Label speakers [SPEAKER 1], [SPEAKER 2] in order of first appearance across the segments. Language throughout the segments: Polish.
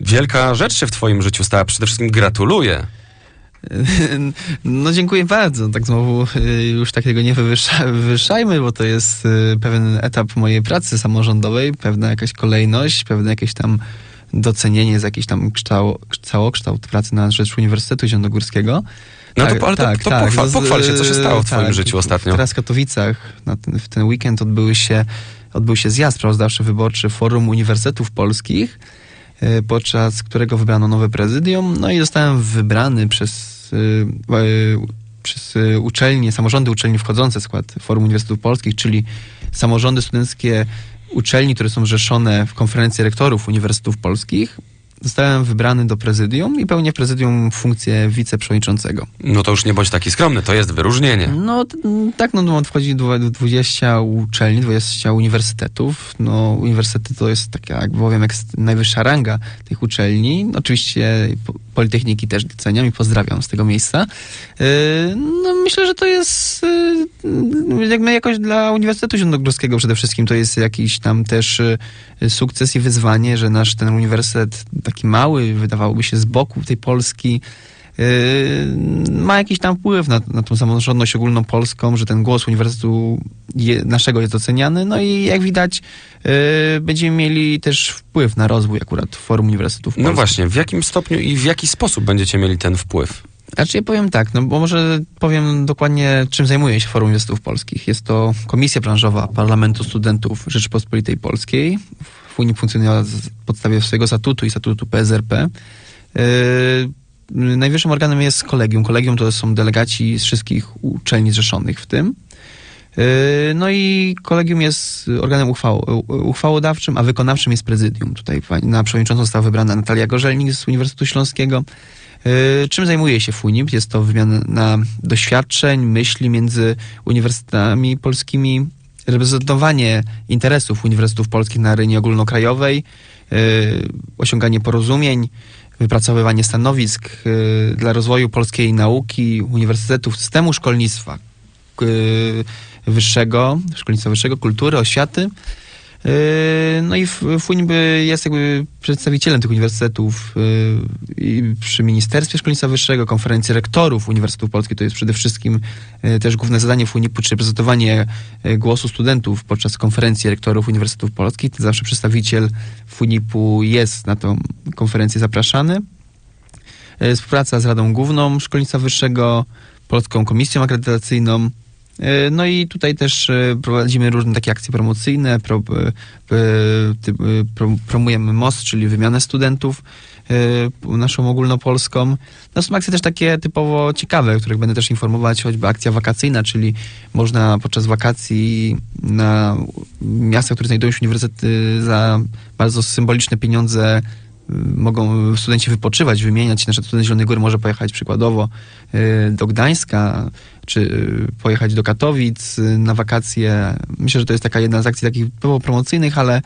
[SPEAKER 1] Wielka rzecz się w twoim życiu stała. Przede wszystkim gratuluję.
[SPEAKER 2] No dziękuję bardzo. Tak znowu już takiego nie wywyższajmy, bo to jest pewien etap mojej pracy samorządowej, pewna jakaś kolejność, pewne jakieś tam docenienie, jakiś tam całokształt pracy na rzecz Uniwersytetu Zielonogórskiego.
[SPEAKER 1] No pochwal się, co się stało w twoim życiu ostatnio.
[SPEAKER 2] Teraz w Katowicach w ten weekend odbył się zjazd sprawozdawczy wyborczy Forum Uniwersytetów Polskich, podczas którego wybrano nowe prezydium, no i zostałem wybrany przez uczelnie, samorządy uczelni wchodzące w skład Forum Uniwersytetów Polskich, czyli samorządy studenckie uczelni, które są zrzeszone w konferencji rektorów Uniwersytetów Polskich. Zostałem wybrany do prezydium i pełnię w prezydium funkcję wiceprzewodniczącego.
[SPEAKER 1] No to już nie bądź taki skromny, to jest wyróżnienie.
[SPEAKER 2] No tak, wchodzi 20 uczelni, 20 uniwersytetów. No uniwersytet to jest taka, jak powiem, najwyższa ranga tych uczelni. Oczywiście Politechniki też doceniam i pozdrawiam z tego miejsca. No myślę, że to jest jakoś dla Uniwersytetu Zielonogórskiego przede wszystkim to jest jakiś tam też sukces i wyzwanie, że nasz ten uniwersytet taki mały, wydawałoby się z boku tej Polski, ma jakiś tam wpływ na tą samorządność ogólnopolską, że ten głos uniwersytetu naszego jest doceniany, no i jak widać będziemy mieli też wpływ na rozwój akurat Forum Uniwersytetów Polskich.
[SPEAKER 1] No właśnie, w jakim stopniu i w jaki sposób będziecie mieli ten wpływ?
[SPEAKER 2] Znaczy ja powiem tak, no bo może powiem dokładnie, czym zajmuje się Forum Uniwersytetów Polskich. Jest to komisja branżowa Parlamentu Studentów Rzeczypospolitej Polskiej. Unii funkcjonuje w podstawie swojego statutu i statutu PSRP. Najwyższym organem jest kolegium. Kolegium to są delegaci z wszystkich uczelni zrzeszonych w tym. No i kolegium jest organem uchwałodawczym, a wykonawczym jest prezydium. Tutaj na przewodniczącą została wybrana Natalia Gorzelnik z Uniwersytetu Śląskiego. Czym zajmuje się FUNIP? Jest to wymiana doświadczeń, myśli między uniwersytetami polskimi, reprezentowanie interesów uniwersytetów polskich na arenie ogólnokrajowej, osiąganie porozumień, wypracowywanie stanowisk dla rozwoju polskiej nauki, uniwersytetów, systemu szkolnictwa wyższego, kultury, oświaty. No i FUNIB jest jakby przedstawicielem tych uniwersytetów przy Ministerstwie Szkolnictwa Wyższego, konferencji rektorów Uniwersytetów Polskich. To jest przede wszystkim też główne zadanie FUNIP-u, czy reprezentowanie głosu studentów podczas konferencji rektorów Uniwersytetów Polskich. Zawsze przedstawiciel FUNIP-u jest na tą konferencję zapraszany. Współpraca z Radą Główną Szkolnictwa Wyższego, Polską Komisją Akredytacyjną. No i tutaj też prowadzimy różne takie akcje promocyjne, promujemy MOST, czyli wymianę studentów naszą ogólnopolską. No są akcje też takie typowo ciekawe, o których będę też informować, choćby akcja wakacyjna, czyli można podczas wakacji na miastach, które znajdują się uniwersytety za bardzo symboliczne pieniądze mogą studenci wypoczywać, wymieniać się. Na przykład student z Zielonej Góry może pojechać przykładowo do Gdańska, czy pojechać do Katowic na wakacje. Myślę, że to jest taka jedna z akcji takich typowo promocyjnych, ale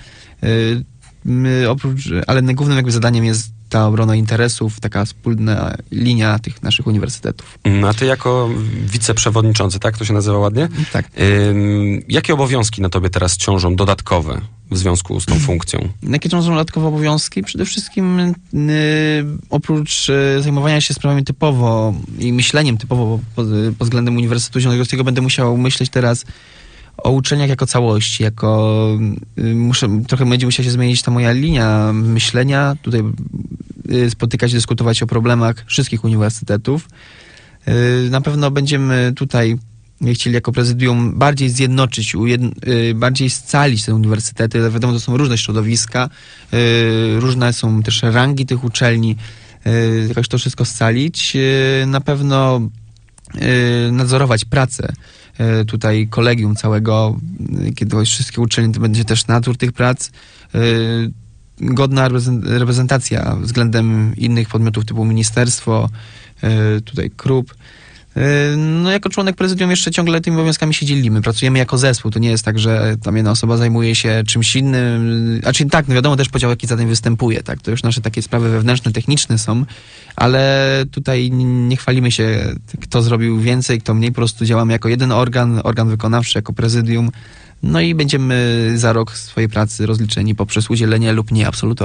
[SPEAKER 2] głównym jakby zadaniem jest ta obrona interesów, taka wspólna linia tych naszych uniwersytetów.
[SPEAKER 1] A ty jako wiceprzewodniczący, tak? To się nazywa ładnie?
[SPEAKER 2] Tak.
[SPEAKER 1] Jakie obowiązki na tobie teraz ciążą dodatkowe w związku z tą funkcją?
[SPEAKER 2] Jakie ciążą dodatkowe obowiązki? Przede wszystkim oprócz zajmowania się sprawami typowo i myśleniem typowo pod względem Uniwersytetu Zielonogórskiego będę musiał myśleć teraz o uczelniach jako całości, trochę będzie musiała się zmienić ta moja linia myślenia, tutaj spotykać, dyskutować o problemach wszystkich uniwersytetów. Na pewno będziemy tutaj chcieli jako prezydium bardziej zjednoczyć, bardziej scalić te uniwersytety. Wiadomo, to są różne środowiska, różne są też rangi tych uczelni, jakoś to wszystko scalić. Na pewno nadzorować pracę tutaj kolegium całego, kiedy wszystkie uczelnie, to będzie też nadzór tych prac, godna reprezentacja względem innych podmiotów typu ministerstwo, tutaj KRUP. No jako członek prezydium jeszcze ciągle tymi obowiązkami się dzielimy. Pracujemy jako zespół. To nie jest tak, że tam jedna osoba zajmuje się czymś innym. Tak, no wiadomo, też podział jakich zadań występuje. Tak? To już nasze takie sprawy wewnętrzne, techniczne są, ale tutaj nie chwalimy się, kto zrobił więcej, kto mniej. Po prostu działamy jako jeden organ wykonawczy, jako prezydium. No i będziemy za rok swojej pracy rozliczeni poprzez udzielenie lub nie absolutorium.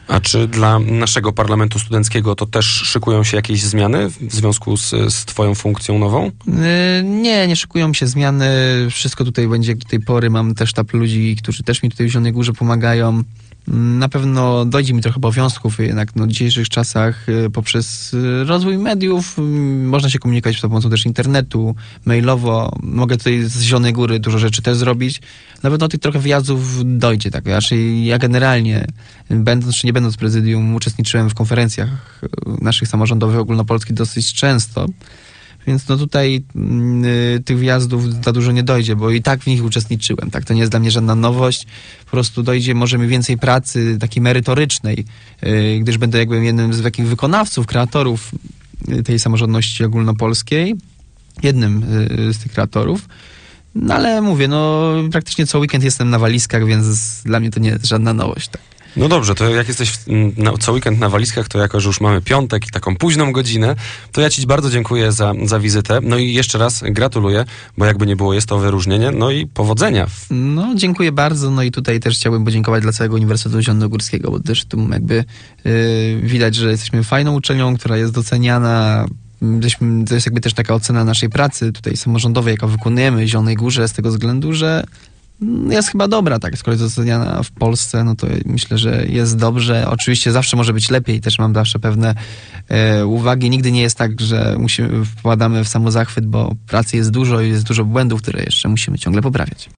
[SPEAKER 1] A czy dla naszego parlamentu studenckiego to też szykują się jakieś zmiany w związku z twoją funkcją nową?
[SPEAKER 2] Nie szykują się zmiany. Wszystko tutaj będzie jak do tej pory. Mam też sztab ludzi, którzy też mi tutaj w Zielonej Górze pomagają. Na pewno dojdzie mi trochę obowiązków, jednak w dzisiejszych czasach poprzez rozwój mediów można się komunikować za pomocą też internetu, mailowo. Mogę tutaj z Zielonej Góry dużo rzeczy też zrobić. Na pewno tych trochę wyjazdów dojdzie, tak. Raczej ja generalnie, będąc czy nie będąc w prezydium, uczestniczyłem w konferencjach naszych samorządowych ogólnopolskich dosyć często. Więc no tutaj tych wyjazdów za dużo nie dojdzie, bo i tak w nich uczestniczyłem. Tak? To nie jest dla mnie żadna nowość. Po prostu dojdzie może mi więcej pracy takiej merytorycznej, gdyż będę jakby jednym z takich wykonawców, kreatorów tej samorządności ogólnopolskiej. Jednym z tych kreatorów. No ale mówię, praktycznie co weekend jestem na walizkach, więc dla mnie to nie jest żadna nowość. Tak.
[SPEAKER 1] No dobrze, to jak jesteś co weekend na walizkach, to jako, że już mamy piątek i taką późną godzinę, to ja ci bardzo dziękuję za wizytę. No i jeszcze raz gratuluję, bo jakby nie było, jest to wyróżnienie. No i powodzenia.
[SPEAKER 2] No, dziękuję bardzo. No i tutaj też chciałbym podziękować dla całego Uniwersytetu Zielonogórskiego, bo też tu jakby widać, że jesteśmy fajną uczelnią, która jest doceniana. To jest jakby też taka ocena naszej pracy tutaj samorządowej, jaką wykonujemy w Zielonej Górze, z tego względu, że jest chyba dobra, tak, skoro jest oceniana w Polsce, no to myślę, że jest dobrze. Oczywiście zawsze może być lepiej, też mam zawsze pewne uwagi. Nigdy nie jest tak, że wpadamy w samozachwyt, bo pracy jest dużo i jest dużo błędów, które jeszcze musimy ciągle poprawiać.